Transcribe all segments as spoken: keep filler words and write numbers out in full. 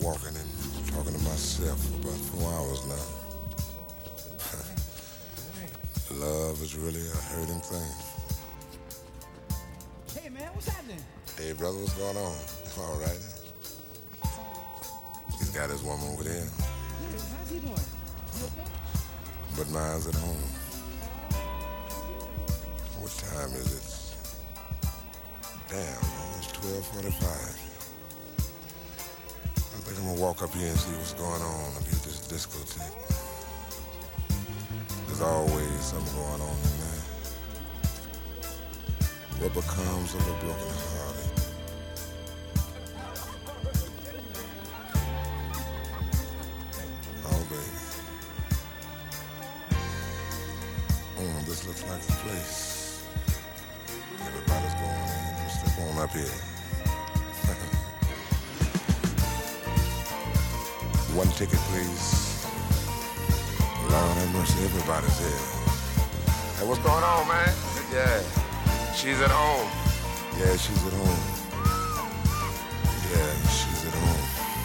walking and talking to myself for about four hours now. Love is really a hurting thing. Hey man, what's happening? Hey brother, what's going on? All right. He's got his woman over there. Yeah, how's he doing? You okay? But mine's at home. What time is it? Damn, almost twelve forty-five. I think I'm gonna walk up here and see what's going on up here at this discotheque. There's always something going on in there. What becomes of a broken hearted? Oh, baby. Mm, this looks like the place. Everybody's going in. Let's step on up here. One ticket, please. Lord have mercy, everybody's here. Hey, what's going on, man? Yeah. She's at home. Yeah, she's at home. Yeah, she's at home.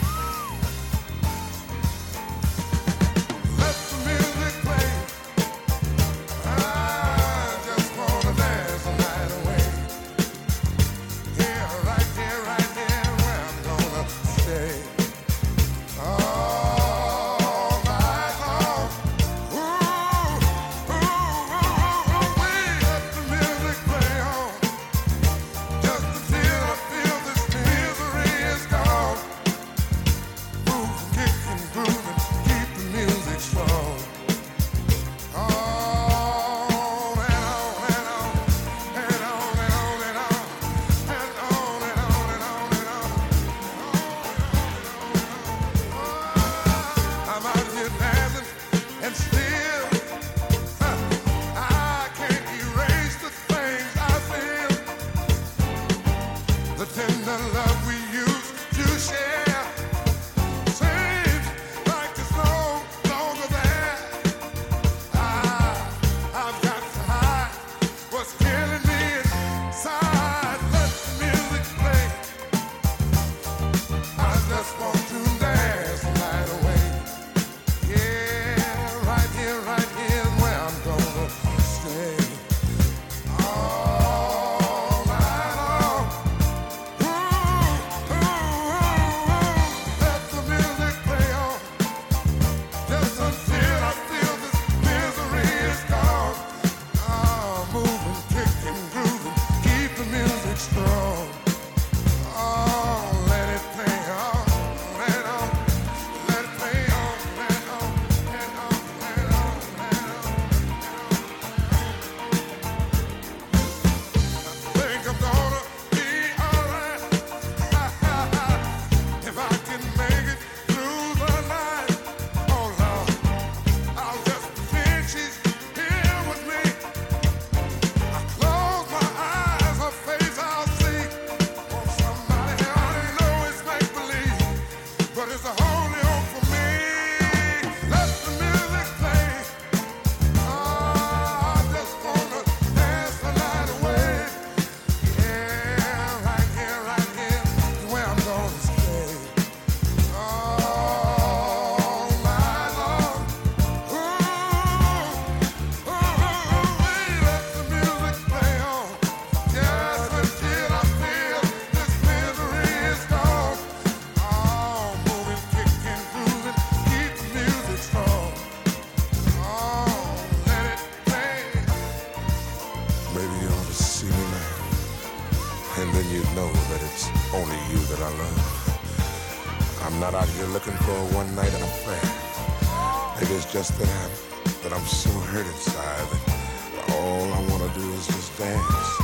Let the music play. I just wanna dance the night away. Here, right here, right here, where I'm gonna stay. All night long. Ooh, ooh, ooh, ooh, ooh, let the music play on. Just until I feel this misery is gone. Move, kick and groove and keep the music strong. On and on and on and on and on and on and on and on and on and on. I'm out here dancing and still huh, I can't erase the things I feel. The tender love we used to share seems like it's no longer there. I, I've got to hide what's killing me inside. Let the music play. I just want to dance the night away. Yeah, right here, right here is where I'm gonna stay. All night long. Ooh, ooh, ooh, ooh. Let the music play on. Just until I feel this misery is gone. Oh, moving, kicking, grooving, keep the music strong. Oh, let it play on and on. Let it play on and on and on and on and on. I think I'm gonna be alright if I can make it through the night. Oh Lord, I'll just pretend she's here with me. I close my eyes, her face I'll see. Want somebody I already know it's make believe, but it's a holy hope for me. Let the music play. Oh, I just wanna dance the night away. Yeah, right here, right here is where I'm gonna stay. All night long. Ooh, ooh, ooh, let the music play on. Just until I feel this misery is gone. Oh, moving, kicking, grooving, keep the music strong. Oh, let it play. Maybe you ought to see me now, and then you know that it's only you that I love. I'm not out here looking for a one-night affair. Maybe it's just that I'm, that I'm so hurt inside that all I want to do is just dance.